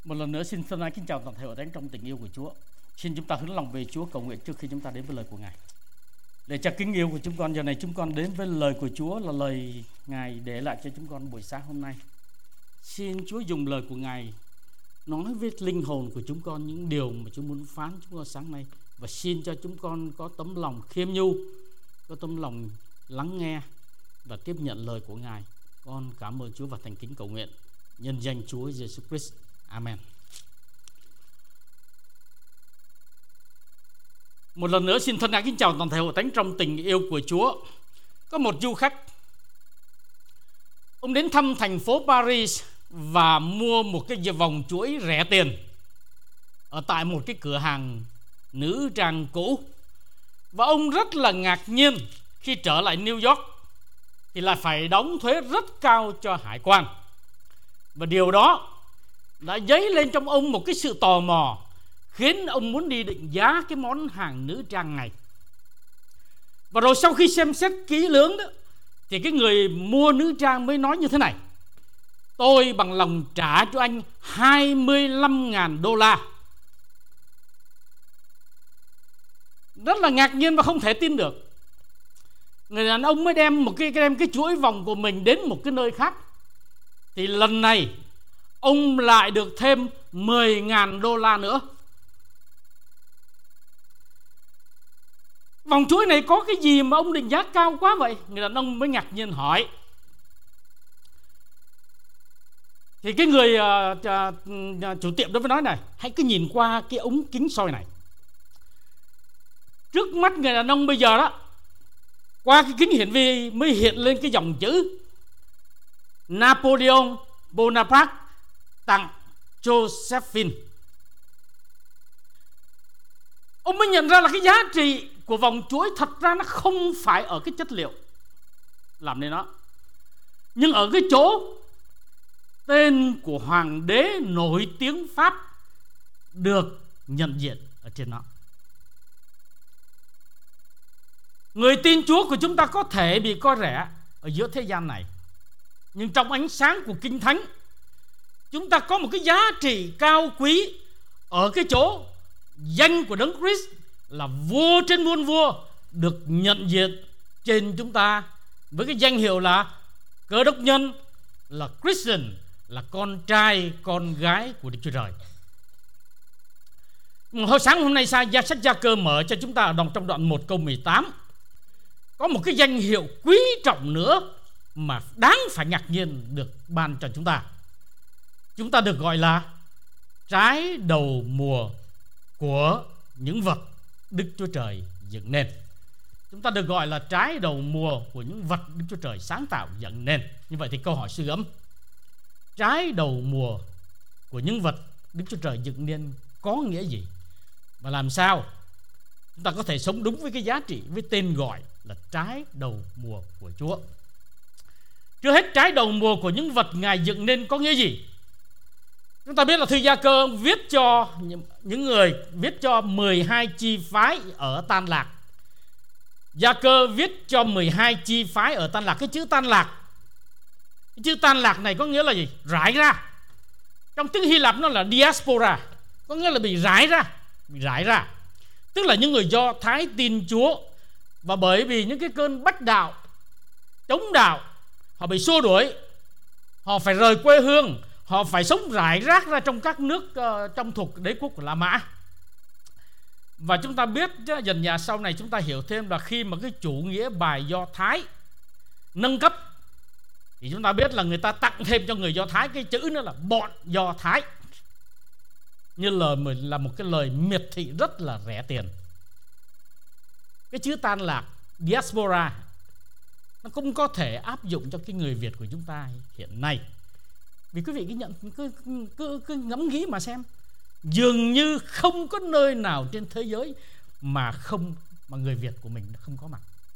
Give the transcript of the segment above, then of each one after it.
Một lần nữa xin thân ái kính chào toàn thể hội thánh trong tình yêu của Chúa. Xin chúng ta hướng lòng về Chúa cầu nguyện trước khi chúng ta đến với lời của Ngài. Để cho kính yêu của chúng con, giờ này chúng con đến với lời của Chúa là lời Ngài để lại cho chúng con buổi sáng hôm nay. Xin Chúa dùng lời của Ngài nói với linh hồn của chúng con những điều mà Chúa muốn phán chúng con sáng nay. Và xin cho chúng con có tấm lòng khiêm nhu, có tấm lòng lắng nghe và tiếp nhận lời của Ngài. Con cảm ơn Chúa và thành kính cầu nguyện nhân danh Chúa Giêsu Christ. Amen. Một lần nữa xin thân ái kính chào toàn thể hội thánh trong tình yêu của Chúa. Có một du khách, ông đến thăm thành phố Paris và mua một cái vòng chuỗi rẻ tiền ở tại một cái cửa hàng nữ trang cũ. Và ông rất là ngạc nhiên khi trở lại New York thì lại phải đóng thuế rất cao cho hải quan. Và điều đó đã dấy lên trong ông một cái sự tò mò, khiến ông muốn đi định giá cái món hàng nữ trang này. Và rồi sau khi xem xét kỹ lưỡng đó, thì cái người mua nữ trang mới nói như thế này: tôi bằng lòng trả cho anh $25,000. Rất là ngạc nhiên và không thể tin được. Người đàn ông mới đem cái chuỗi vòng của mình đến một cái nơi khác. Thì lần này ông lại được thêm $10,000 nữa. Vòng chuỗi này có cái gì mà ông định giá cao quá vậy? Người đàn ông mới ngạc nhiên hỏi. Thì cái người chủ tiệm đó mới nói này: hãy cứ nhìn qua cái ống kính soi này. Trước mắt người đàn ông bây giờ đó, qua cái kính hiển vi mới hiện lên cái dòng chữ Napoleon Bonaparte tặng Josephine. Ông mới nhận ra là cái giá trị của vòng chuỗi thật ra nó không phải ở cái chất liệu làm nên nó, nhưng ở cái chỗ tên của hoàng đế nổi tiếng Pháp được nhận diện ở trên nó. Người tin Chúa của chúng ta có thể bị coi rẻ ở giữa thế gian này, nhưng trong ánh sáng của Kinh Thánh, chúng ta có một cái giá trị cao quý ở cái chỗ danh của Đấng Christ là vua trên muôn vua được nhận diện trên chúng ta với cái danh hiệu là Cơ Đốc nhân, là Christian, là con trai con gái của Đức Chúa Trời. Hồi sáng hôm nay sách Gia-cơ mở cho chúng ta đọc trong đoạn 1 câu 18. Có một cái danh hiệu quý trọng nữa mà đáng phải ngạc nhiên được ban cho chúng ta. Chúng ta được gọi là trái đầu mùa của những vật Đức Chúa Trời dựng nên. Chúng ta được gọi là trái đầu mùa của những vật Đức Chúa Trời sáng tạo dựng nên. Như vậy thì câu hỏi suy gẫm: trái đầu mùa của những vật Đức Chúa Trời dựng nên có nghĩa gì? Và làm sao chúng ta có thể sống đúng với cái giá trị, với tên gọi là trái đầu mùa của Chúa? Trước hết, trái đầu mùa của những vật Ngài dựng nên có nghĩa gì? Chúng ta biết là thư Gia-cơ viết cho những người, viết cho 12 chi phái ở Tan Lạc. Gia-cơ viết cho 12 chi phái ở Tan Lạc. Cái chữ Tan Lạc, cái chữ Tan Lạc này có nghĩa là gì? Rải ra. Trong tiếng Hy Lạp nó là diaspora, có nghĩa là bị rải ra. Tức là những người Do Thái tin Chúa, và bởi vì những cái cơn bách đạo, chống đạo, họ bị xua đuổi, họ phải rời quê hương, họ phải sống rải rác ra trong các nước trong thuộc đế quốc của La Mã. Và chúng ta biết dần dà sau này chúng ta hiểu thêm là khi mà cái chủ nghĩa bài Do Thái nâng cấp thì chúng ta biết là người ta tặng thêm cho người Do Thái cái chữ nữa là bọn Do Thái, như là một cái lời miệt thị rất là rẻ tiền. Cái chữ Tan Lạc, diaspora, nó cũng có thể áp dụng cho cái người Việt của chúng ta hiện nay. Vì quý vị cứ ngẫm nghĩ mà xem, dường như không có nơi nào trên thế giới mà người Việt của mình không có mặt.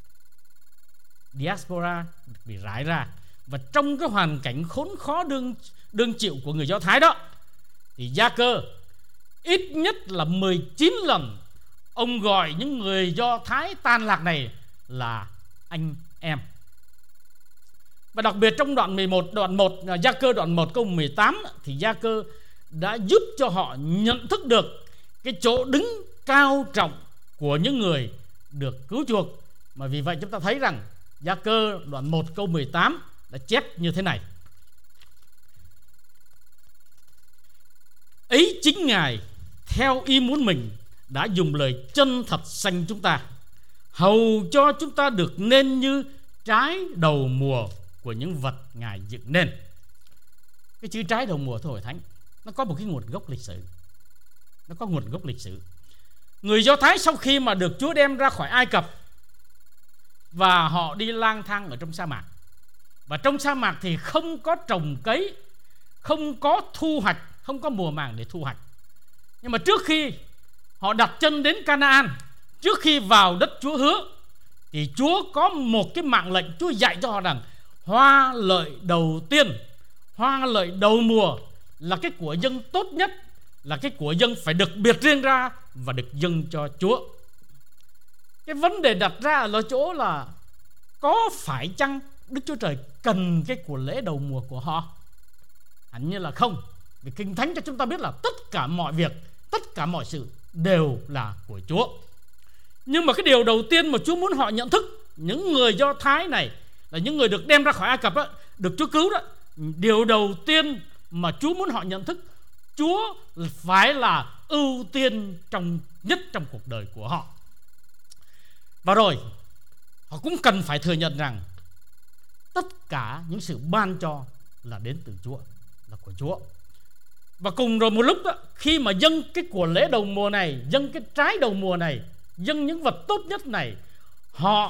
Diaspora bị rải ra, và trong cái hoàn cảnh khốn khó đương chịu của người Do Thái đó, thì Gia-cơ ít nhất là 19 lần ông gọi những người Do Thái Tan Lạc này là anh em. Và đặc biệt trong đoạn 11, đoạn 1, Gia-cơ đoạn 1 câu 18 thì Gia-cơ đã giúp cho họ nhận thức được cái chỗ đứng cao trọng của những người được cứu chuộc. Mà vì vậy chúng ta thấy rằng Gia Cơ đoạn 1 câu 18 đã chép như thế này: ấy chính Ngài theo ý muốn mình đã dùng lời chân thật sanh chúng ta, hầu cho chúng ta được nên như trái đầu mùa của những vật Ngài dựng nên. Cái chữ trái đầu mùa, thưa hội thánh, nó có một cái nguồn gốc lịch sử. Nó có nguồn gốc lịch sử. Người Do Thái sau khi mà được Chúa đem ra khỏi Ai Cập và họ đi lang thang ở trong sa mạc, và trong sa mạc thì không có trồng cấy, không có thu hoạch, không có mùa màng để thu hoạch. Nhưng mà trước khi họ đặt chân đến Canaan, trước khi vào đất Chúa hứa, thì Chúa có một cái mạng lệnh. Chúa dạy cho họ rằng hoa lợi đầu tiên, hoa lợi đầu mùa là cái của dân tốt nhất, là cái của dân phải được biệt riêng ra và được dâng cho Chúa. Cái vấn đề đặt ra ở chỗ là có phải chăng Đức Chúa Trời cần cái của lễ đầu mùa của họ? Hẳn như là không. Vì Kinh Thánh cho chúng ta biết là tất cả mọi việc, tất cả mọi sự đều là của Chúa. Nhưng mà cái điều đầu tiên mà Chúa muốn họ nhận thức, những người Do Thái này là những người được đem ra khỏi Ai Cập đó, được Chúa cứu đó, điều đầu tiên mà Chúa muốn họ nhận thức, Chúa phải là ưu tiên nhất trong cuộc đời của họ. Và rồi họ cũng cần phải thừa nhận rằng tất cả những sự ban cho là đến từ Chúa, là của Chúa. Và cùng rồi một lúc đó, khi mà dâng cái của lễ đầu mùa này, dâng cái trái đầu mùa này, dâng những vật tốt nhất này, họ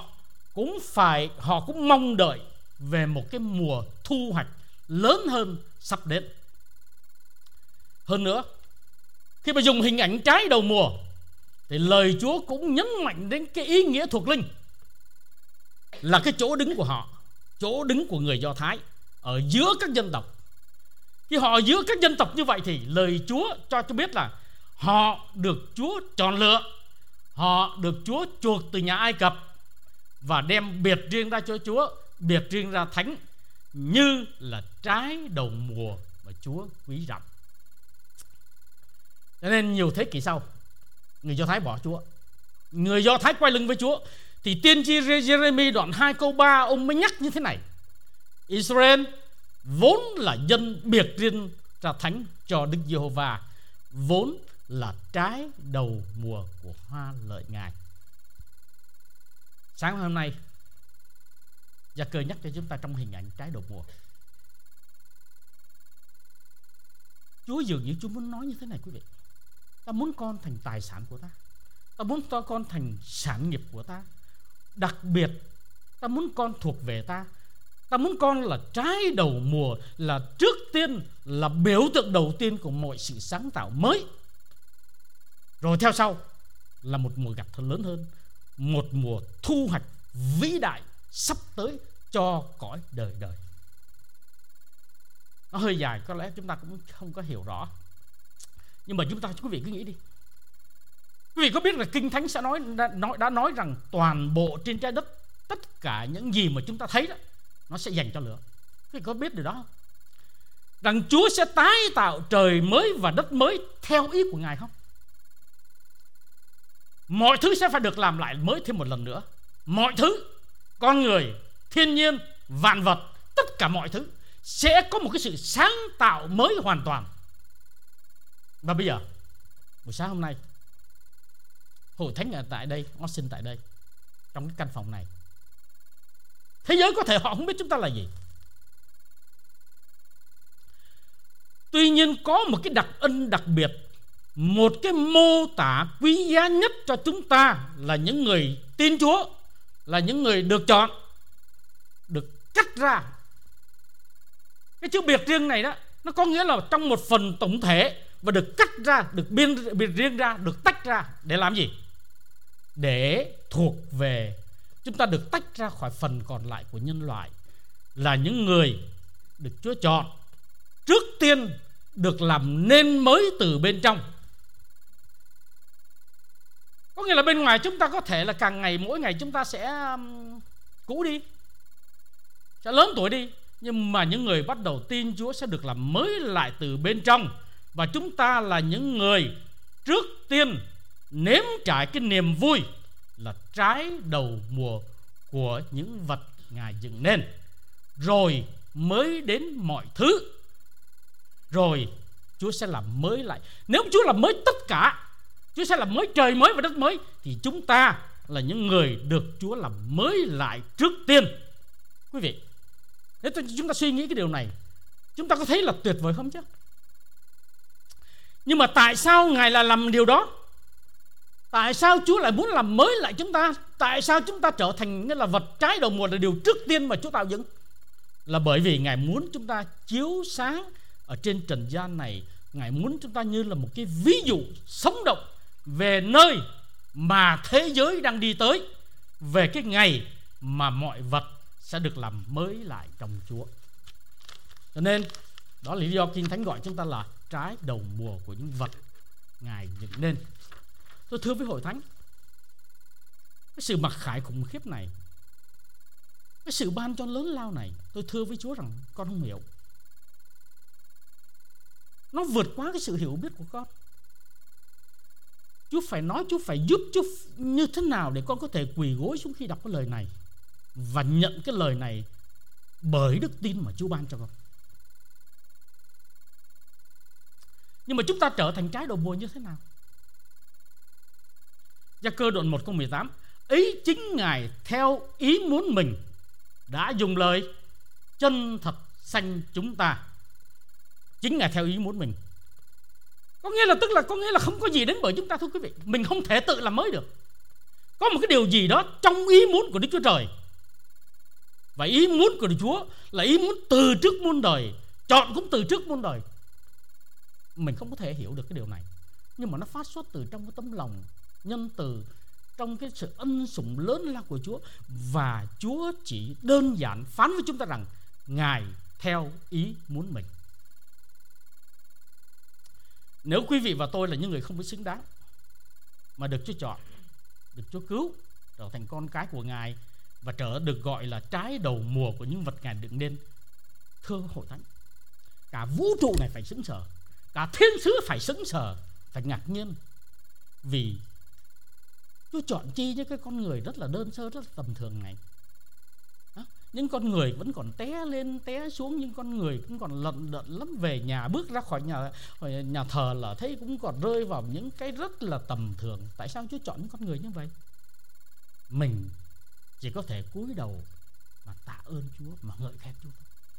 cũng mong đợi về một cái mùa thu hoạch lớn hơn sắp đến. Hơn nữa, khi mà dùng hình ảnh trái đầu mùa thì lời Chúa cũng nhấn mạnh đến cái ý nghĩa thuộc linh, là cái chỗ đứng của họ, chỗ đứng của người Do Thái ở giữa các dân tộc. Khi họ ở giữa các dân tộc như vậy thì lời Chúa cho biết là họ được Chúa chọn lựa, họ được Chúa chuộc từ nhà Ai Cập và đem biệt riêng ra cho Chúa, biệt riêng ra thánh, như là trái đầu mùa mà Chúa quý trọng. Cho nên nhiều thế kỷ sau, người Do Thái bỏ Chúa, người Do Thái quay lưng với Chúa, thì tiên tri Giê-rê-mi đoạn 2 câu 3 ông mới nhắc như thế này: Israel vốn là dân biệt riêng ra thánh cho Đức Giê-hô-va, vốn là trái đầu mùa của hoa lợi Ngài. Sáng hôm nay Gia Cơ nhắc cho chúng ta trong hình ảnh trái đầu mùa. Chúa dường như Chúa muốn nói như thế này quý vị: ta muốn con thành tài sản của ta, ta muốn cho con thành sản nghiệp của ta. Đặc biệt ta muốn con thuộc về ta, ta muốn con là trái đầu mùa, là trước tiên, là biểu tượng đầu tiên của mọi sự sáng tạo mới. Rồi theo sau là một mùa gặt lớn hơn, một mùa thu hoạch vĩ đại sắp tới cho cõi đời đời. Nó hơi dài, có lẽ chúng ta cũng không có hiểu rõ, nhưng mà quý vị cứ nghĩ đi. Quý vị có biết là Kinh Thánh sẽ đã nói rằng toàn bộ trên trái đất, tất cả những gì mà chúng ta thấy đó, nó sẽ dành cho lửa. Quý vị có biết điều đó không? Rằng Chúa sẽ tái tạo trời mới và đất mới theo ý của Ngài không? Mọi thứ sẽ phải được làm lại mới thêm một lần nữa. Mọi thứ, con người, thiên nhiên, vạn vật, tất cả mọi thứ sẽ có một cái sự sáng tạo mới hoàn toàn. Và bây giờ, buổi sáng hôm nay, hội thánh ở tại đây, Austin tại đây, trong cái căn phòng này, thế giới có thể họ không biết chúng ta là gì. Tuy nhiên có một cái đặc ân đặc biệt, một cái mô tả quý giá nhất cho chúng ta là những người tin Chúa, là những người được chọn, được cắt ra. Cái chữ biệt riêng này đó, nó có nghĩa là trong một phần tổng thể và được cắt ra, được biệt riêng ra, được tách ra để làm gì? Để thuộc về, chúng ta được tách ra khỏi phần còn lại của nhân loại, là những người được Chúa chọn, trước tiên được làm nên mới từ bên trong. Có nghĩa là bên ngoài chúng ta có thể là càng ngày, mỗi ngày chúng ta sẽ cũ đi, sẽ lớn tuổi đi, nhưng mà những người bắt đầu tin Chúa sẽ được làm mới lại từ bên trong, và chúng ta là những người trước tiên nếm trải cái niềm vui là trái đầu mùa của những vật Ngài dựng nên, rồi mới đến mọi thứ. Rồi Chúa sẽ làm mới lại. Nếu Chúa làm mới tất cả, Chúa sẽ làm mới trời mới và đất mới, thì chúng ta là những người được Chúa làm mới lại trước tiên. Quý vị, nếu chúng ta suy nghĩ cái điều này, chúng ta có thấy là tuyệt vời không chứ? Nhưng mà tại sao Ngài lại làm điều đó? Tại sao Chúa lại muốn làm mới lại chúng ta? Tại sao chúng ta trở thành là vật trái đầu mùa là điều trước tiên mà Chúa tạo dựng? Là bởi vì Ngài muốn chúng ta chiếu sáng ở trên trần gian này. Ngài muốn chúng ta như là một cái ví dụ sống động về nơi mà thế giới đang đi tới, về cái ngày mà mọi vật sẽ được làm mới lại trong Chúa. Cho nên đó là lý do Kinh Thánh gọi chúng ta là trái đầu mùa của những vật Ngài dựng nên. Tôi thưa với hội thánh, cái sự mặc khải khủng khiếp này, cái sự ban cho lớn lao này, tôi thưa với Chúa rằng con không hiểu. Nó vượt quá cái sự hiểu biết của con. Chúa phải nói, Chúa phải giúp Chúa như thế nào để con có thể quỳ gối xuống khi đọc cái lời này và nhận cái lời này bởi đức tin mà Chúa ban cho con. Nhưng mà chúng ta trở thành trái đầu mùa như thế nào? Gia-cơ đoạn 1 câu 18: ấy chính Ngài theo ý muốn mình đã dùng lời chân thật sanh chúng ta. Chính Ngài theo ý muốn mình, có nghĩa là không có gì đến bởi chúng ta, thưa quý vị. Mình không thể tự làm mới được. Có một cái điều gì đó trong ý muốn của Đức Chúa Trời. Và ý muốn của Đức Chúa là ý muốn từ trước muôn đời, chọn cũng từ trước muôn đời. Mình không có thể hiểu được cái điều này, nhưng mà nó phát xuất từ trong cái tấm lòng nhân từ, trong cái sự ân sủng lớn lao của Chúa. Và Chúa chỉ đơn giản phán với chúng ta rằng Ngài theo ý muốn mình. Nếu quý vị và tôi là những người không biết xứng đáng mà được Chúa chọn, được Chúa cứu, trở thành con cái của Ngài và được gọi là trái đầu mùa của những vật Ngài dựng nên, thưa hội thánh, cả vũ trụ này phải sững sờ, cả thiên sứ phải sững sờ, phải ngạc nhiên. Vì Chúa chọn chi những cái con người rất là đơn sơ, rất là tầm thường này. Những con người vẫn còn té lên té xuống, những con người cũng còn lận đận lắm. Về nhà, bước ra khỏi nhà thờ là thấy cũng còn rơi vào những cái rất là tầm thường. Tại sao Chúa chọn những con người như vậy? Mình chỉ có thể cúi đầu mà tạ ơn Chúa, mà ngợi khen Chúa.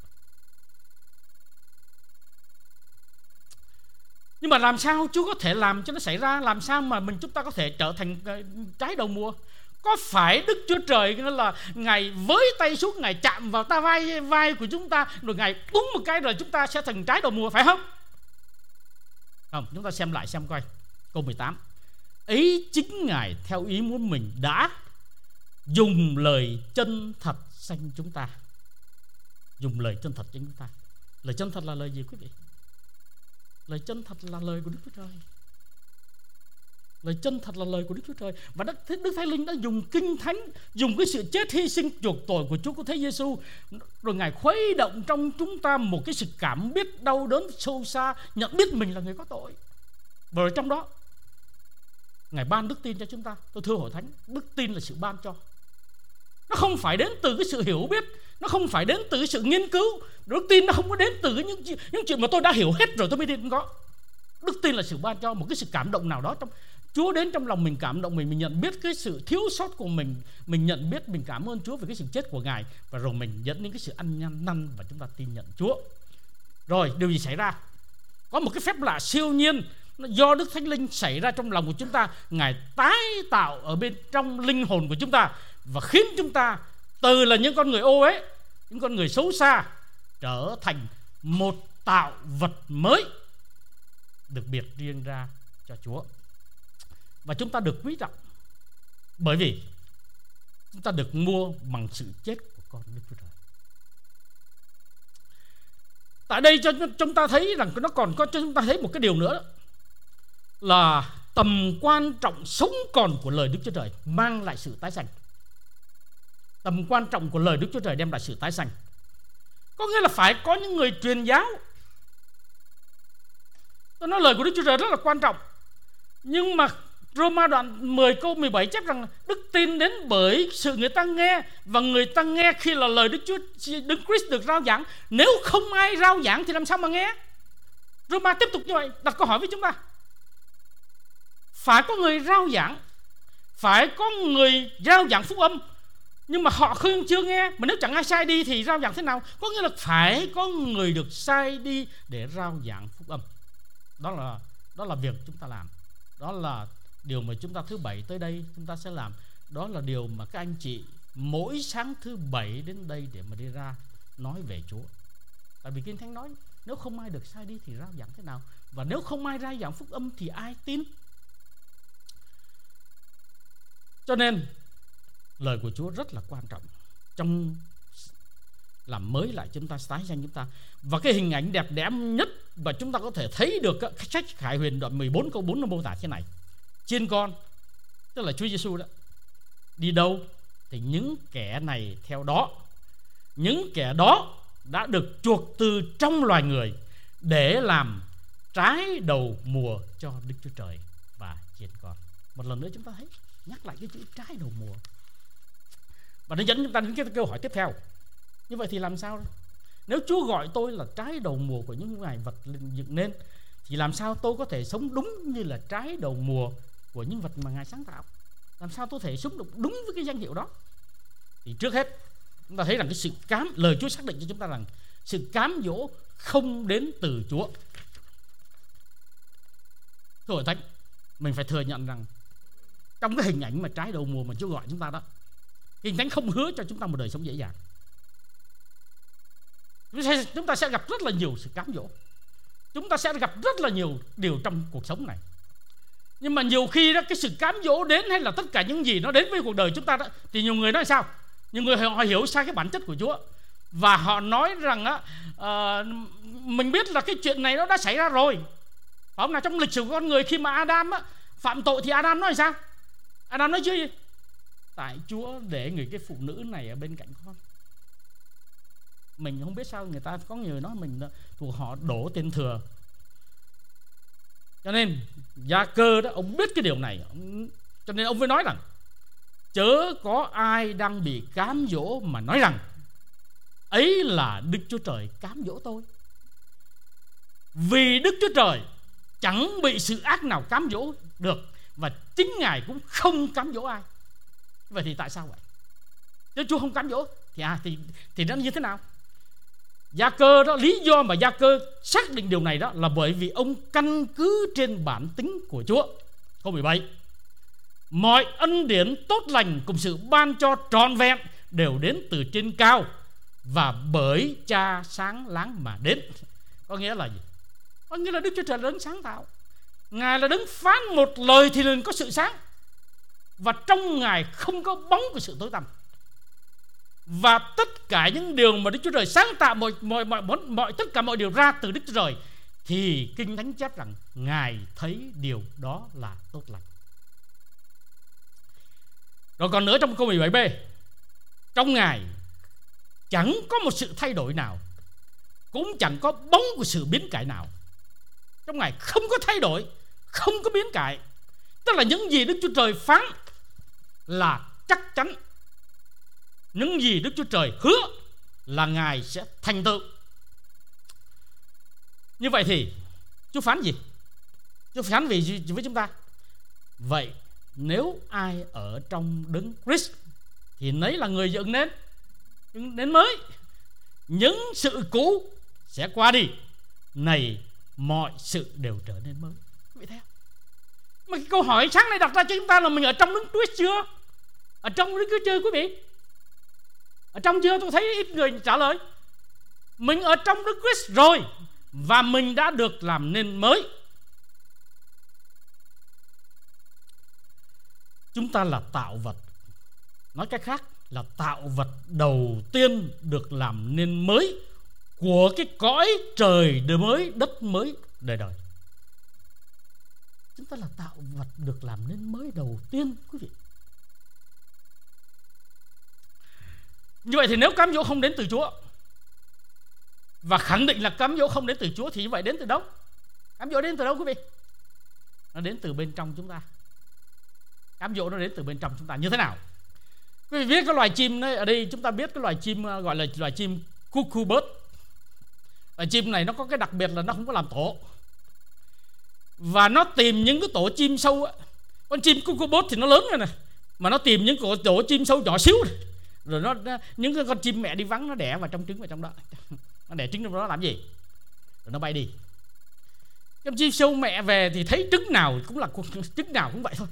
Nhưng mà làm sao Chúa có thể làm cho nó xảy ra? Làm sao mà chúng ta có thể trở thành trái đầu mùa? Có phải Đức Chúa Trời là Ngài với tay xuống, Ngài chạm vào vai của chúng ta, rồi Ngài búng một cái rồi chúng ta sẽ thành trái đầu mùa, phải không? Không, chúng ta xem lại xem coi câu 18: ấy chính Ngài theo ý muốn mình đã dùng lời chân thật sanh chúng ta. Dùng lời chân thật cho chúng ta. Lời chân thật là lời gì quý vị? Lời chân thật là lời của Đức Chúa Trời. Lời chân thật là lời của Đức Chúa Trời. Và Đức Thánh Linh đã dùng Kinh Thánh, dùng cái sự chết hy sinh chuộc tội của Chúa Cứu Thế Giêsu, rồi Ngài khuấy động trong chúng ta một cái sự cảm biết đau đớn sâu xa, nhận biết mình là người có tội. Và rồi trong đó Ngài ban đức tin cho chúng ta. Tôi thưa hội thánh, đức tin là sự ban cho. Nó không phải đến từ cái sự hiểu biết, nó không phải đến từ cái sự nghiên cứu. Đức tin nó không có đến từ những chuyện mà tôi đã hiểu hết rồi tôi mới tin. Không có. Đức tin là sự ban cho, một cái sự cảm động nào đó trong Chúa đến trong lòng mình, cảm động mình nhận biết cái sự thiếu sót của mình nhận biết, mình cảm ơn Chúa về cái sự chết của Ngài, và rồi mình dẫn đến cái sự ăn năn và chúng ta tin nhận Chúa. Rồi điều gì xảy ra? Có một cái phép lạ siêu nhiên do Đức Thánh Linh xảy ra trong lòng của chúng ta. Ngài tái tạo ở bên trong linh hồn của chúng ta và khiến chúng ta từ là những con người ô uế, những con người xấu xa, trở thành một tạo vật mới được biệt riêng ra cho Chúa. Và chúng ta được quý trọng bởi vì chúng ta được mua bằng sự chết của con Đức Chúa Trời. Tại đây cho chúng ta thấy rằng nó còn có cho chúng ta thấy một cái điều nữa đó, là tầm quan trọng sống còn của lời Đức Chúa Trời mang lại sự tái sanh. Tầm quan trọng của lời Đức Chúa Trời đem lại sự tái sanh. Có nghĩa là phải có những người truyền giáo, Tôi nói lời của Đức Chúa Trời rất là quan trọng. Nhưng mà Roma đoạn 10 câu 17 chép rằng đức tin đến bởi sự người ta nghe, và người ta nghe khi là lời Đức Christ được rao giảng. Nếu không ai rao giảng thì làm sao mà nghe? Roma tiếp tục như vậy đặt câu hỏi với chúng ta. Phải có người rao giảng, phải có người rao giảng phúc âm, nhưng mà họ chưa nghe. Mà nếu chẳng ai sai đi thì rao giảng thế nào? Có nghĩa là phải có người được sai đi để rao giảng phúc âm. Đó là việc chúng ta làm. Đó là điều mà chúng ta thứ bảy tới đây chúng ta sẽ làm. Đó là điều mà các anh chị mỗi sáng thứ bảy đến đây để mà đi ra nói về Chúa. Tại vì Kinh Thánh nói nếu không ai được sai đi thì rao giảng thế nào? Và nếu không ai rao giảng phúc âm thì ai tin? Cho nên lời của Chúa rất là quan trọng trong làm mới lại chúng ta, tái sanh chúng ta. Và cái hình ảnh đẹp đẽ nhất và chúng ta có thể thấy được sách Khải Huyền đoạn 14 câu 4 nó mô tả thế này: chiên con, tức là Chúa Giêsu đó, đi đâu thì những kẻ này theo đó. Những kẻ đó đã được chuộc từ trong loài người để làm trái đầu mùa cho Đức Chúa Trời và chiên con. Một lần nữa chúng ta thấy nhắc lại cái chữ trái đầu mùa. Và nó dẫn chúng ta đến cái câu hỏi tiếp theo. Như vậy thì làm sao? Nếu Chúa gọi tôi là trái đầu mùa của những loài vật dựng nên, thì làm sao tôi có thể sống đúng như là trái đầu mùa của những vật mà Ngài sáng tạo? Làm sao tôi có thể sống được đúng với cái danh hiệu đó? Thì trước hết chúng ta thấy rằng cái sự lời Chúa xác định cho chúng ta rằng sự cám dỗ không đến từ Chúa. Thưa hội thánh, mình phải thừa nhận rằng trong cái hình ảnh mà trái đầu mùa mà Chúa gọi chúng ta đó, Kinh Thánh không hứa cho chúng ta một đời sống dễ dàng. Chúng ta sẽ gặp rất là nhiều sự cám dỗ. Chúng ta sẽ gặp rất là nhiều điều trong cuộc sống này. Nhưng mà nhiều khi đó, cái sự cám dỗ đến hay là tất cả những gì nó đến với cuộc đời chúng ta đó, thì nhiều người nói sao? Nhiều người họ hiểu sai cái bản chất của Chúa. Và họ nói rằng mình biết là cái chuyện này nó đã xảy ra rồi. Phải không nào? Trong lịch sử của con người, khi mà Adam phạm tội thì Adam nói sao? Adam nói chứ gì? Tại Chúa để người cái phụ nữ này ở bên cạnh con. Mình không biết sao người ta có người nói mình thuộc họ đổ tên thừa. Cho nên Gia Cơ đó, ông biết cái điều này, cho nên ông mới nói rằng chớ có ai đang bị cám dỗ mà nói rằng ấy là Đức Chúa Trời cám dỗ tôi. Vì Đức Chúa Trời chẳng bị sự ác nào cám dỗ được, và chính Ngài cũng không cám dỗ ai. Vậy thì tại sao vậy? Nếu Chúa không cám dỗ thì nó như thế nào? Gia Cơ đó, lý do mà Gia Cơ xác định điều này đó là bởi vì ông căn cứ trên bản tính của Chúa. Câu 17: mọi ân điển tốt lành cùng sự ban cho trọn vẹn đều đến từ trên cao và bởi Cha sáng láng mà đến. Có nghĩa là gì? Có nghĩa là Đức Chúa Trời là đấng sáng tạo. Ngài là đấng phán một lời thì liền có sự sáng, và trong Ngài không có bóng của sự tối tăm. Và tất cả những điều mà Đức Chúa Trời sáng tạo, tất cả mọi điều ra từ Đức Chúa Trời, thì Kinh Thánh chép rằng Ngài thấy điều đó là tốt lành. Rồi còn nữa, trong câu 17b, trong Ngài chẳng có một sự thay đổi nào, cũng chẳng có bóng của sự biến cải nào. Trong Ngài không có thay đổi, không có biến cải. Tức là những gì Đức Chúa Trời phán là chắc chắn. Những gì Đức Chúa Trời hứa là Ngài sẽ thành tựu. Như vậy thì Chúa phán gì? Chúa phán vì gì với chúng ta? Vậy nếu ai ở trong đấng Christ thì nấy là người dựng nên mới. Những sự cũ sẽ qua đi, này mọi sự đều trở nên mới. Vậy theo. Mà cái câu hỏi sáng nay đặt ra cho chúng ta là mình ở trong đấng Christ chưa? Ở trong đấng Christ chưa quý vị? Ở trong chưa? Tôi thấy ít người trả lời. Mình ở trong Đức Christ rồi, và mình đã được làm nên mới. Chúng ta là tạo vật, nói cách khác là tạo vật đầu tiên được làm nên mới của cái cõi trời đời mới, đất mới đời đời. Chúng ta là tạo vật được làm nên mới đầu tiên, quý vị. Như vậy thì nếu cám dỗ không đến từ Chúa, và khẳng định là cám dỗ không đến từ Chúa, thì như vậy đến từ đâu? Cám dỗ đến từ đâu quý vị? Nó đến từ bên trong chúng ta. Cám dỗ nó đến từ bên trong chúng ta như thế nào? Quý vị biết cái loài chim đấy, ở đây chúng ta biết cái loài chim gọi là loài chim cuckoo bird. Loài chim này nó có cái đặc biệt là nó không có làm tổ, và nó tìm những cái tổ chim sâu. Con chim cuckoo bird thì nó lớn rồi này, mà nó tìm những tổ chim sâu nhỏ xíu này. Rồi những cái con chim mẹ đi vắng nó đẻ vào trong trứng vào trong đó. Nó đẻ trứng trong đó làm gì? Rồi nó bay đi. Con chim sâu mẹ về thì thấy trứng nào cũng là trứng nào cũng vậy thôi,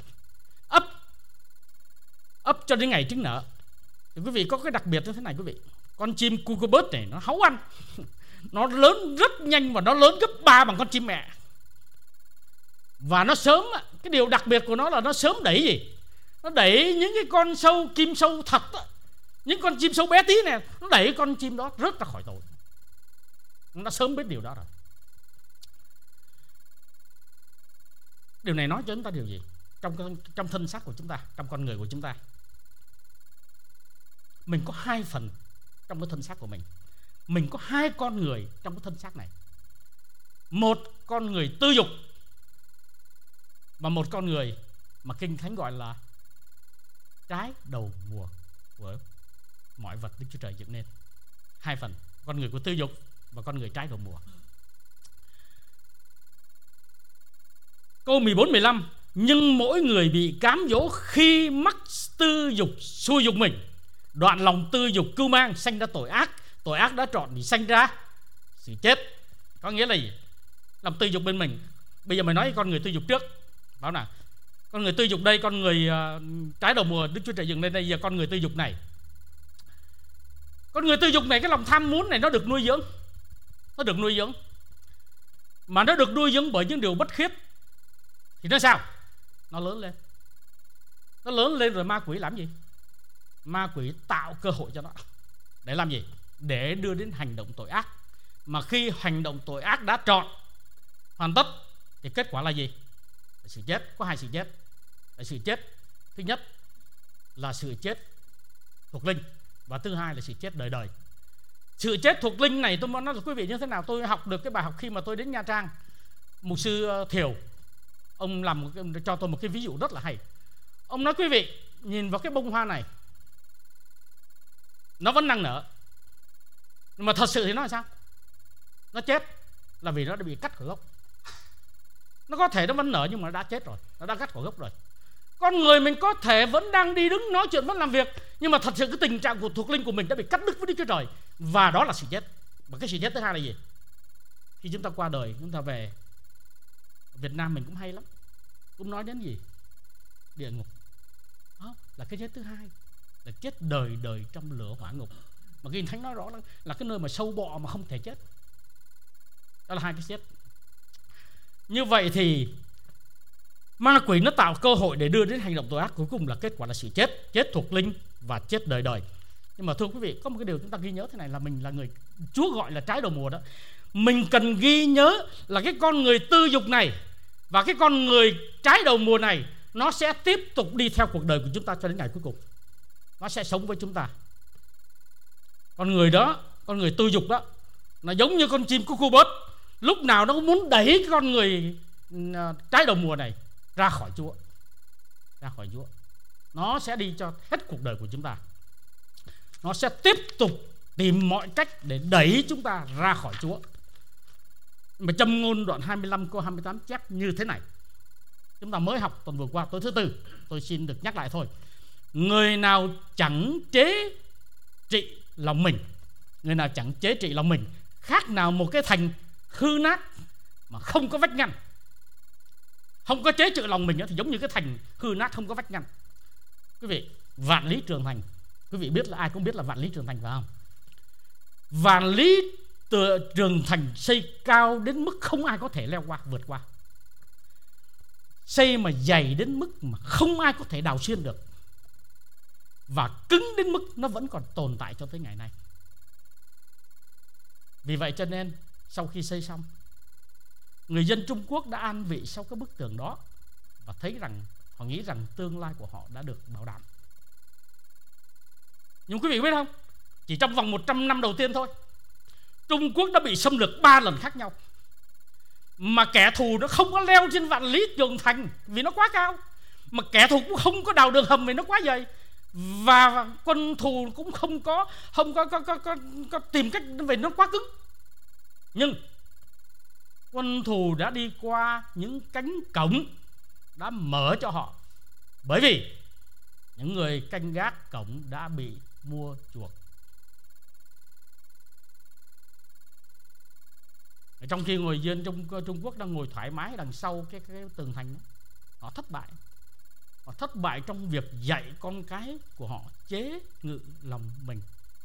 ấp cho đến ngày trứng nở. Thì quý vị có cái đặc biệt như thế này quý vị, con chim cuckoo bird này nó háu ăn, nó lớn rất nhanh và nó lớn gấp 3 bằng con chim mẹ. Và nó sớm, cái điều đặc biệt của nó là nó sớm đẩy gì? Nó đẩy những cái con sâu, kim sâu thật, những con chim sâu bé tí này, nó đẩy con chim đó rớt ra khỏi tổ. Nó sớm biết điều đó rồi. Điều này nói cho chúng ta điều gì? Trong thân xác của chúng ta, trong con người của chúng ta, mình có 2 phần trong cái thân xác của mình. Mình có 2 con người trong cái thân xác này. Một con người tư dục, và một con người mà Kinh Thánh gọi là trái đầu mùa của mọi vật Đức Chúa Trời dựng nên. 2 phần, con người của tư dục và con người trái đầu mùa. Câu 14-15: nhưng mỗi người bị cám dỗ khi mắc tư dục xui dục mình, đoạn lòng tư dục cưu mang sanh ra tội ác, tội ác đã trọn thì sanh ra sự chết. Có nghĩa là gì? Lòng tư dục bên mình. Bây giờ mình nói con người tư dục trước. Bảo nào, con người tư dục đây, con người trái đầu mùa Đức Chúa Trời dựng lên đây. Giờ con người tư dục này, con người tư dục này, cái lòng tham muốn này nó được nuôi dưỡng. Nó được nuôi dưỡng. Mà nó được nuôi dưỡng bởi những điều bất khiết thì nó sao? Nó lớn lên. Nó lớn lên rồi ma quỷ làm gì? Ma quỷ tạo cơ hội cho nó. Để làm gì? Để đưa đến hành động tội ác. Mà khi hành động tội ác đã trọn, hoàn tất, thì kết quả là gì? Là sự chết. Có 2 sự chết. Là sự chết thứ nhất là sự chết thuộc linh, và thứ hai là sự chết đời đời. Sự chết thuộc linh này tôi muốn nói với quý vị như thế nào. Tôi học được cái bài học khi mà tôi đến Nha Trang. Mục sư Thiều, ông làm cho tôi một cái ví dụ rất là hay. Ông nói quý vị nhìn vào cái bông hoa này, nó vẫn đang nở, nhưng mà thật sự thì nó là sao? Nó chết là vì nó đã bị cắt khỏi gốc. Nó có thể nó vẫn nở nhưng mà nó đã chết rồi, nó đã cắt khỏi gốc rồi. Con người mình có thể vẫn đang đi đứng nói chuyện, vẫn làm việc, nhưng mà thật sự cái tình trạng của thuộc linh của mình đã bị cắt đứt với Đức Chúa Trời, và đó là sự chết. Và cái sự chết thứ hai là gì? Khi chúng ta qua đời, chúng ta về Việt Nam mình cũng hay lắm, cũng nói đến gì? Địa ngục. Đó là cái chết thứ hai, là chết đời đời trong lửa hỏa ngục. Mà Kinh Thánh nói rõ là cái nơi mà sâu bọ mà không thể chết. Đó là 2 cái chết. Như vậy thì ma quỷ nó tạo cơ hội để đưa đến hành động tội ác, cuối cùng là kết quả là sự chết, chết thuộc linh và chết đời đời. Nhưng mà thưa quý vị, có một cái điều chúng ta ghi nhớ thế này, là mình là người Chúa gọi là trái đầu mùa đó. Mình cần ghi nhớ là cái con người tư dục này và cái con người trái đầu mùa này, nó sẽ tiếp tục đi theo cuộc đời của chúng ta cho đến ngày cuối cùng. Nó sẽ sống với chúng ta. Con người đó, con người tư dục đó, nó giống như con chim cuckoo bird, lúc nào nó cũng muốn đẩy cái con người trái đầu mùa này ra khỏi Chúa. Ra khỏi Chúa. Nó sẽ đi cho hết cuộc đời của chúng ta. Nó sẽ tiếp tục tìm mọi cách để đẩy chúng ta ra khỏi Chúa. Mà Châm Ngôn đoạn 25 câu 28 chép như thế này. Chúng ta mới học tuần vừa qua, tối thứ Tư. Tôi xin được nhắc lại thôi. Người nào chẳng chế trị lòng mình, người nào chẳng chế trị lòng mình, khác nào một cái thành hư nát mà không có vách ngăn. Không có chế trị lòng mình thì giống như cái thành hư nát không có vách ngăn. Quý vị, Vạn Lý Trường Thành, quý vị biết là ai cũng biết là Vạn Lý Trường Thành phải không? Vạn Lý Trường Thành xây cao đến mức không ai có thể leo qua, vượt qua. Xây mà dày đến mức mà không ai có thể đào xuyên được, và cứng đến mức nó vẫn còn tồn tại cho tới ngày nay. Vì vậy cho nên sau khi xây xong, người dân Trung Quốc đã an vị sau cái bức tường đó, và thấy rằng họ nghĩ rằng tương lai của họ đã được bảo đảm. Nhưng quý vị biết không, chỉ trong vòng 100 năm đầu tiên thôi, Trung Quốc đã bị xâm lược 3 lần khác nhau. Mà kẻ thù nó không có leo trên vạn lý tường thành vì nó quá cao, mà kẻ thù cũng không có đào đường hầm vì nó quá dày, và quân thù cũng không có tìm cách vì nó quá cứng. Nhưng quân thù đã đi qua những cánh cổng đã mở cho họ, bởi vì những người canh gác cổng đã bị mua chuộc. Trong khi người dân Trung Quốc đang ngồi thoải mái đằng sau cái tường thành đó, họ thất bại. Họ thất bại trong việc dạy con cái của họ chế ngự lòng mình.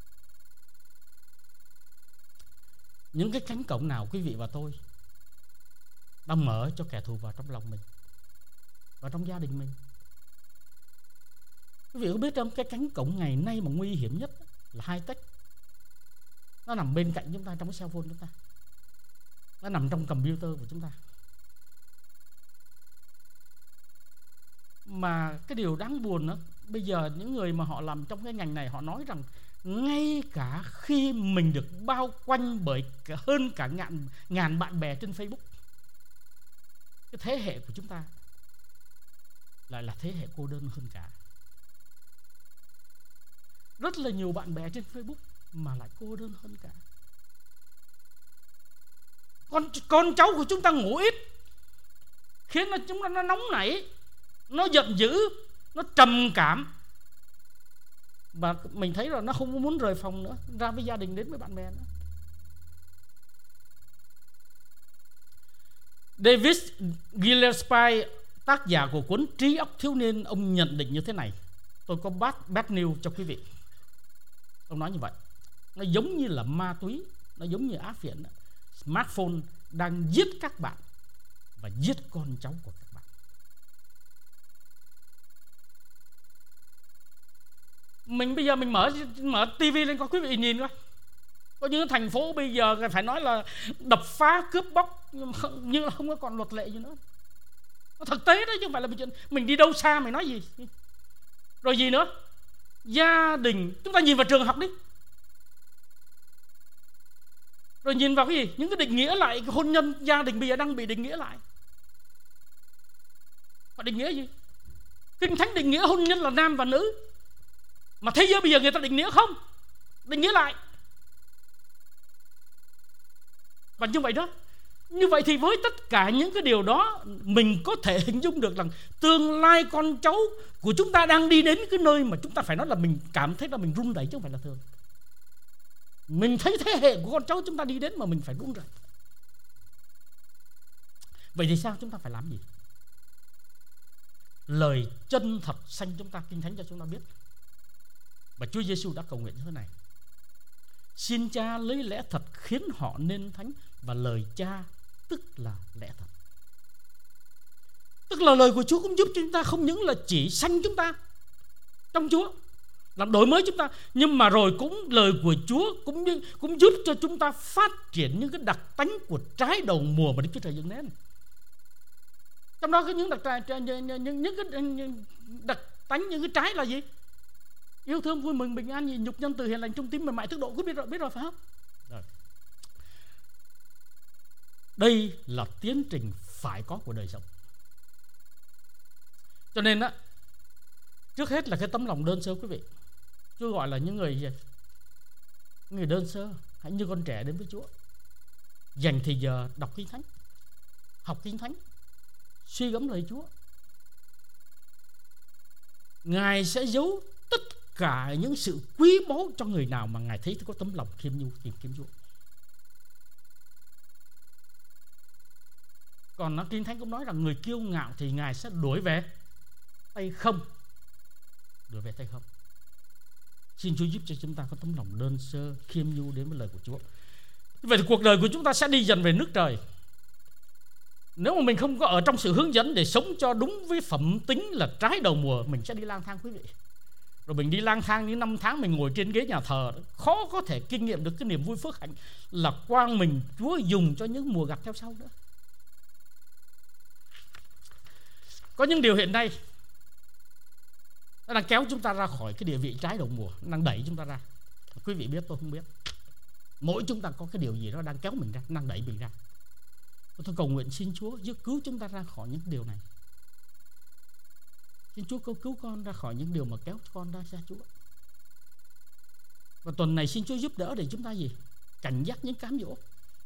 Những cái cánh cổng nào quý vị và tôi đang mở cho kẻ thù vào trong lòng mình, vào trong gia đình mình? Quý vị có biết không, cái cánh cổng ngày nay mà nguy hiểm nhất là high tech. Nó nằm bên cạnh chúng ta, trong cái cell phone chúng ta, nó nằm trong computer của chúng ta. Mà cái điều đáng buồn đó, bây giờ những người mà họ làm trong cái ngành này, họ nói rằng ngay cả khi mình được bao quanh bởi hơn cả ngàn bạn bè trên Facebook, cái thế hệ của chúng ta lại là thế hệ cô đơn hơn cả. Rất là nhiều bạn bè trên Facebook mà lại cô đơn hơn cả. Con cháu của chúng ta ngủ ít, khiến chúng ta nó nóng nảy, nó giận dữ, nó trầm cảm, và mình thấy là nó không muốn rời phòng nữa, ra với gia đình, đến với bạn bè nữa. David Gillespie, tác giả của cuốn Trí óc thiếu niên, ông nhận định như thế này. Tôi có bad news cho quý vị. Ông nói như vậy: nó giống như là ma túy, nó giống như á phiện. Smartphone đang giết các bạn và giết con cháu của các bạn. Mình bây giờ mình mở tivi lên coi, quý vị nhìn coi, có những thành phố bây giờ phải nói là đập phá cướp bóc như là không có còn luật lệ gì nữa. Nó thực tế đó chứ không phải là chuyện mình đi đâu xa mày nói gì. Rồi gì nữa? Gia đình, chúng ta nhìn vào trường học đi, rồi nhìn vào cái gì? Những cái định nghĩa lại cái hôn nhân, gia đình bây giờ đang bị định nghĩa lại. Họ định nghĩa gì? Kinh Thánh định nghĩa hôn nhân là nam và nữ, mà thế giới bây giờ người ta định nghĩa không, định nghĩa lại. Và như vậy đó, như vậy thì với tất cả những cái điều đó, mình có thể hình dung được rằng tương lai con cháu của chúng ta đang đi đến cái nơi mà chúng ta phải nói là mình cảm thấy là mình run rẩy chứ không phải là thường. Mình thấy thế hệ của con cháu chúng ta đi đến mà mình phải run rẩy. Vậy thì sao chúng ta phải làm gì? Lời chân thật sanh chúng ta, Kinh Thánh cho chúng ta biết. Và Chúa Giêsu đã cầu nguyện như thế này: xin Cha lấy lẽ thật khiến họ nên thánh, và lời Cha tức là lẽ thật. Tức là lời của Chúa cũng giúp chúng ta không những là chỉ sanh chúng ta trong Chúa, làm đổi mới chúng ta, nhưng mà rồi cũng lời của Chúa cũng giúp cho chúng ta phát triển những cái đặc tánh của trái đầu mùa mà Đức Chúa Trời dựng nên. Trong đó có những đặc tánh, những cái trái là gì? Yêu thương, vui mừng, bình an, nhịn nhục, nhân từ, hiền lành, trung tín, mềm mại, thức độ. Quý biết rồi phải không? Rồi. Đây là tiến trình phải có của đời sống. Cho nên á, trước hết là cái tấm lòng đơn sơ quý vị. Chúa gọi là những người đơn sơ, hãy như con trẻ đến với Chúa. Dành thì giờ đọc Kinh Thánh, học Kinh Thánh, suy gẫm lời Chúa. Ngài sẽ giấu tất cả những sự quý báu cho người nào mà Ngài thấy có tấm lòng khiêm nhu tìm kiếm Chúa. Còn nó Kinh Thánh cũng nói rằng người kiêu ngạo thì Ngài sẽ đuổi về tay không. Đuổi về tay không. Xin Chúa giúp cho chúng ta có tấm lòng đơn sơ, khiêm nhu đến với lời của Chúa. Vậy thì cuộc đời của chúng ta sẽ đi dần về nước trời. Nếu mà mình không có ở trong sự hướng dẫn để sống cho đúng với phẩm tính là trái đầu mùa, mình sẽ đi lang thang quý vị. Rồi mình đi lang thang những năm tháng mình ngồi trên ghế nhà thờ, khó có thể kinh nghiệm được cái niềm vui phước hạnh là quang mình Chúa dùng cho những mùa gặt theo sau nữa. Có những điều hiện nay nó đang kéo chúng ta ra khỏi cái địa vị trái đầu mùa, nó đang đẩy chúng ta ra. Quý vị biết, tôi không biết. Mỗi chúng ta có cái điều gì đó đang kéo mình ra, đang đẩy mình ra. Tôi cầu nguyện xin Chúa giúp cứu chúng ta ra khỏi những điều này. Xin Chúa cứu con ra khỏi những điều mà kéo con ra xa Chúa. Và tuần này xin Chúa giúp đỡ để chúng ta gì? Cảnh giác những cám dỗ.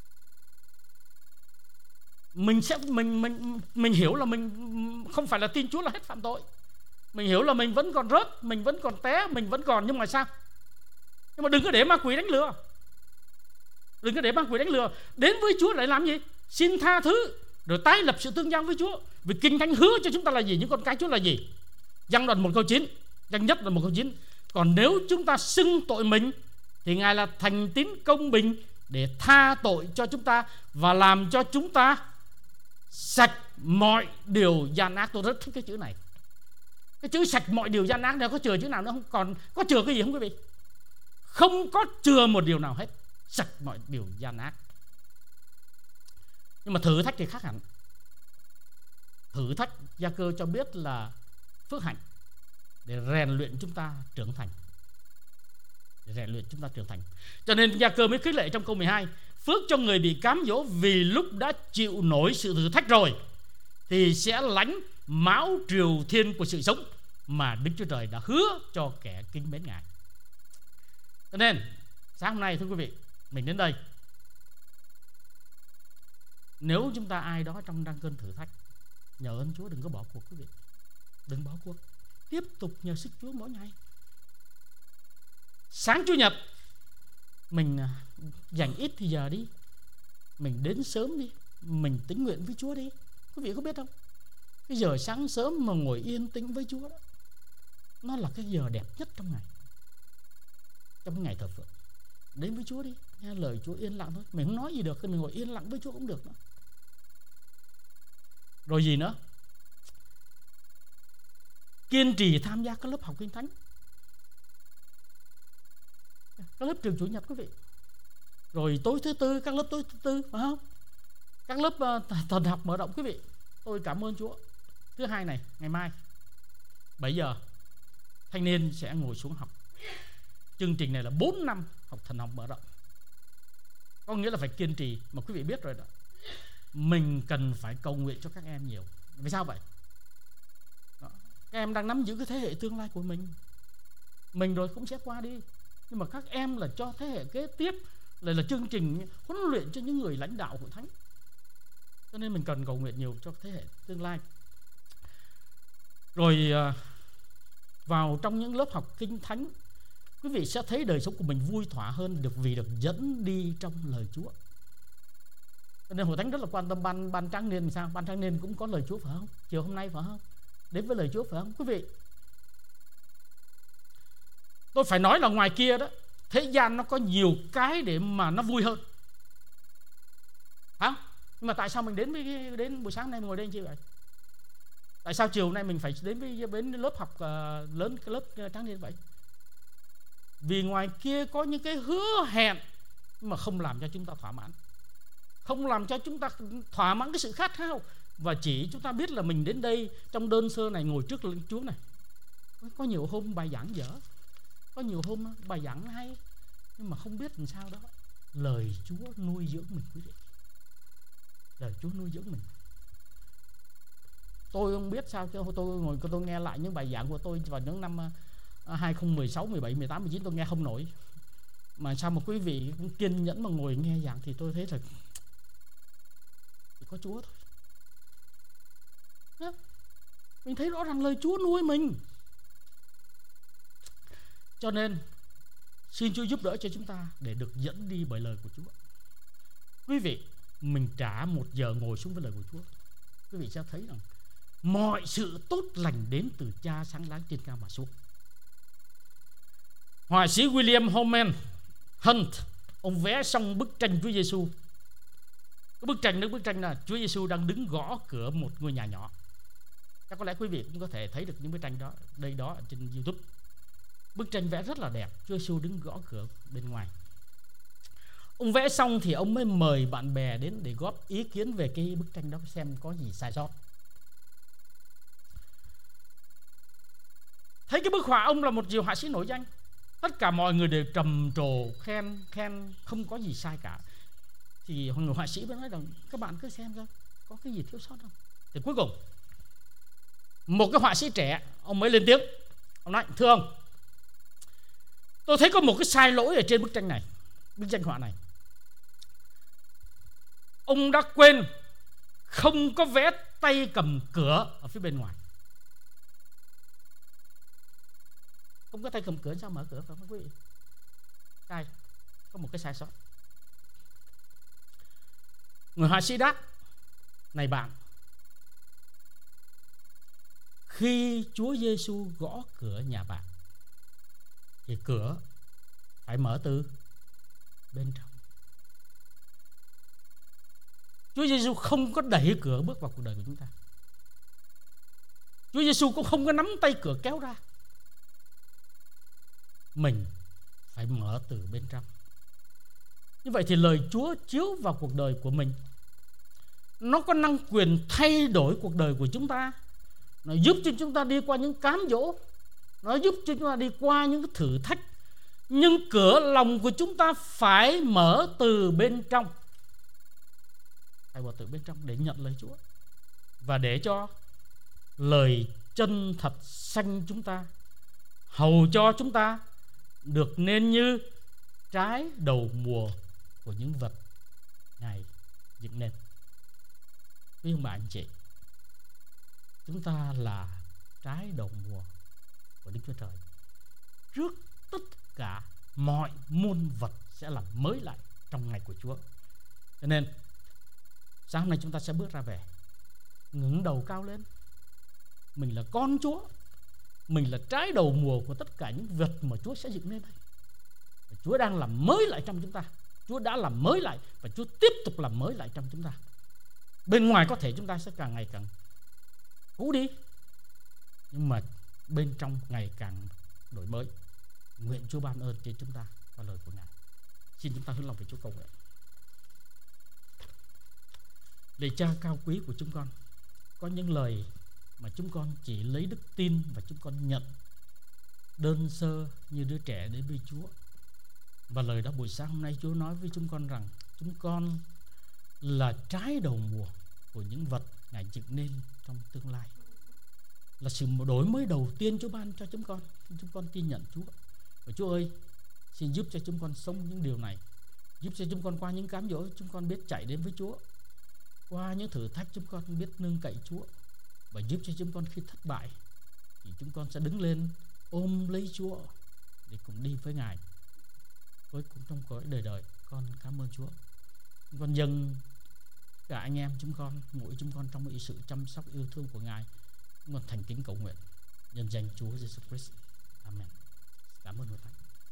Mình hiểu là mình không phải là tin Chúa là hết phạm tội. Mình hiểu là mình vẫn còn rớt, mình vẫn còn té, mình vẫn còn, nhưng mà sao? Nhưng mà đừng có để ma quỷ đánh lừa. Đừng có để ma quỷ đánh lừa. Đến với Chúa lại làm gì? Xin tha thứ, rồi tái lập sự tương giao với Chúa. Vì Kinh Thánh hứa cho chúng ta là gì? Những con cái Chúa là gì? Giăng đoạn 1 câu 9, Giăng nhất đoạn 1 câu 9. Còn nếu chúng ta xưng tội mình thì Ngài là thành tín công bình để tha tội cho chúng ta và làm cho chúng ta sạch mọi điều gian ác. Tôi rất thích cái chữ này. Cái chữ sạch mọi điều gian ác này có chừa chữ nào nữa không? Còn có chừa cái gì không quý vị? Không có chừa một điều nào hết. Sạch mọi điều gian ác. Nhưng mà thử thách thì khác hẳn. Thử thách Gia Cơ cho biết là phước hạnh để rèn luyện chúng ta trưởng thành. Để rèn luyện chúng ta trưởng thành. Cho nên Gia Cơ mới khích lệ trong câu 12: phước cho người bị cám dỗ, vì lúc đã chịu nổi sự thử thách rồi thì sẽ lãnh mão triều thiên của sự sống mà Đức Chúa Trời đã hứa cho kẻ kính mến Ngài. Cho nên sáng hôm nay thưa quý vị, mình đến đây, nếu chúng ta ai đó đang cơn thử thách, nhờ ơn Chúa đừng có bỏ cuộc quý vị. Đừng bỏ cuộc. Tiếp tục nhờ sức Chúa mỗi ngày. Sáng Chủ nhật mình dành ít thì giờ đi, mình đến sớm đi, mình tín nguyện với Chúa đi. Quý vị có biết không? Cái giờ sáng sớm mà ngồi yên tĩnh với Chúa đó, nó là cái giờ đẹp nhất trong ngày. Trong cái ngày thờ phượng, đến với Chúa đi, nghe lời Chúa yên lặng thôi. Mình không nói gì được thì mình ngồi yên lặng với Chúa cũng được nữa. Rồi gì nữa? Kiên trì tham gia các lớp học Kinh Thánh, các lớp trường Chủ nhật quý vị. Rồi tối thứ tư, các lớp tối thứ tư, phải không? Các lớp thần học mở rộng quý vị. Tôi cảm ơn Chúa. Thứ hai này, ngày mai 7 giờ thanh niên sẽ ngồi xuống học. Chương trình này là 4 năm học thần học mở rộng. Có nghĩa là phải kiên trì. Mà quý vị biết rồi đó, mình cần phải cầu nguyện cho các em nhiều. Vì sao vậy? Đó. Các em đang nắm giữ cái thế hệ tương lai của mình. Mình rồi cũng sẽ qua đi, nhưng mà các em là cho thế hệ kế tiếp. Đây là chương trình huấn luyện cho những người lãnh đạo hội thánh. Cho nên mình cần cầu nguyện nhiều cho thế hệ tương lai. Rồi vào trong những lớp học Kinh Thánh, quý vị sẽ thấy đời sống của mình vui thỏa hơn, vì được dẫn đi trong lời Chúa. Cho nên hội thánh rất là quan tâm ban tráng niên. Sao? Ban tráng niên cũng có lời Chúa phải không? Chiều hôm nay phải không? Đến với lời Chúa phải không? Quý vị, tôi phải nói là ngoài kia đó, thế gian nó có nhiều cái để mà nó vui hơn, hả? Nhưng mà tại sao mình đến buổi sáng nay mình ngồi đây chi vậy? Tại sao chiều nay mình phải đến với lớp học lớn, cái lớp tráng niên vậy? Vì ngoài kia có những cái hứa hẹn mà không làm cho chúng ta thỏa mãn, không làm cho chúng ta thỏa mãn cái sự khát khao. Và chỉ chúng ta biết là mình đến đây trong đơn sơ này, ngồi trước Chúa này. Có nhiều hôm bài giảng dở, có nhiều hôm bài giảng hay, nhưng mà không biết làm sao đó. Lời Chúa nuôi dưỡng mình quý vị. Lời Chúa nuôi dưỡng mình. Tôi không biết sao, tôi ngồi tôi nghe lại những bài giảng của tôi vào những năm 2016, 17, 18, 19 tôi nghe không nổi. Mà sao mà quý vị cũng kiên nhẫn mà ngồi nghe giảng thì tôi thấy là chỉ có Chúa thôi. Đó. Mình thấy rõ ràng lời Chúa nuôi mình. Cho nên xin Chúa giúp đỡ cho chúng ta để được dẫn đi bởi lời của Chúa. Quý vị, mình trả 1 giờ ngồi xuống với lời của Chúa, quý vị sẽ thấy rằng mọi sự tốt lành đến từ Cha sáng láng trên cao mà xuống. Họa sĩ William Holman Hunt, ông vẽ xong bức tranh Chúa Giêsu. Cái bức tranh là Chúa Giêsu đang đứng gõ cửa một ngôi nhà nhỏ. Chắc có lẽ quý vị cũng có thể thấy được những bức tranh đó đây đó ở trên YouTube. Bức tranh vẽ rất là đẹp, Chúa Giêsu đứng gõ cửa bên ngoài. Ông vẽ xong thì ông mới mời bạn bè đến để góp ý kiến về cái bức tranh đó, xem có gì sai sót. Thấy cái bức họa, ông là một họa sĩ nổi danh, tất cả mọi người đều trầm trồ khen không có gì sai cả. Thì người họa sĩ mới nói rằng các bạn cứ xem coi có cái gì thiếu sót không. Thì cuối cùng một cái họa sĩ trẻ, ông mới lên tiếng. Ông nói: thưa ông, tôi thấy có một cái sai lỗi ở trên bức tranh này, bức tranh họa này. Ông đã quên không có vẽ tay cầm cửa ở phía bên ngoài. Không có tay cầm cửa sao mở cửa, phải không quý vị? Sai, có một cái sai sót. Người họa sĩ đáp: này bạn, khi Chúa Giêsu gõ cửa nhà bạn thì cửa phải mở từ bên trong. Chúa Giêsu không có đẩy cửa bước vào cuộc đời của chúng ta. Chúa Giêsu cũng không có nắm tay cửa kéo ra. Mình phải mở từ bên trong. Như vậy thì lời Chúa chiếu vào cuộc đời của mình, nó có năng quyền thay đổi cuộc đời của chúng ta. Nó giúp cho chúng ta đi qua những cám dỗ, nó giúp cho chúng ta đi qua những cái thử thách. Nhưng cửa lòng của chúng ta phải mở từ bên trong. Phải mở từ bên trong để nhận lời Chúa, và để cho lời chân thật sanh chúng ta, hầu cho chúng ta được nên như trái đầu mùa của những vật Ngài dựng nên. Quý ông bà anh chị, chúng ta là trái đầu mùa của Đức Chúa Trời. Trước tất cả mọi muôn vật sẽ làm mới lại trong ngày của Chúa. Cho nên sáng hôm nay chúng ta sẽ bước ra về ngẩng đầu cao lên. Mình là con Chúa, mình là trái đầu mùa của tất cả những vật mà Chúa sẽ dựng nên đây. Chúa đang làm mới lại trong chúng ta. Chúa đã làm mới lại và Chúa tiếp tục làm mới lại trong chúng ta. Bên ngoài có thể chúng ta sẽ càng ngày càng cũ đi, nhưng mà bên trong ngày càng đổi mới. Nguyện Chúa ban ơn trên chúng ta và lời của Ngài. Xin chúng ta hướng lòng về Chúa cầu nguyện. Lạy Cha cao quý của chúng con, có những lời mà chúng con chỉ lấy đức tin và chúng con nhận đơn sơ như đứa trẻ đến với Chúa. Và lời đó buổi sáng hôm nay Chúa nói với chúng con rằng chúng con là trái đầu mùa của những vật Ngài dựng nên trong tương lai, là sự đổi mới đầu tiên Chúa ban cho chúng con khi chúng con tin nhận Chúa. Và Chúa ơi, xin giúp cho chúng con sống những điều này, giúp cho chúng con qua những cám dỗ chúng con biết chạy đến với Chúa, qua những thử thách chúng con biết nương cậy Chúa, và giúp cho chúng con khi thất bại thì chúng con sẽ đứng lên ôm lấy Chúa để cùng đi với Ngài với cùng trong cõi đời đời. Con cảm ơn Chúa. Con dâng cả anh em chúng con, mỗi chúng con trong sự chăm sóc yêu thương của Ngài. Con thành kính cầu nguyện nhân danh Chúa Giêsu Christ. Amen. Cảm ơn Chúa.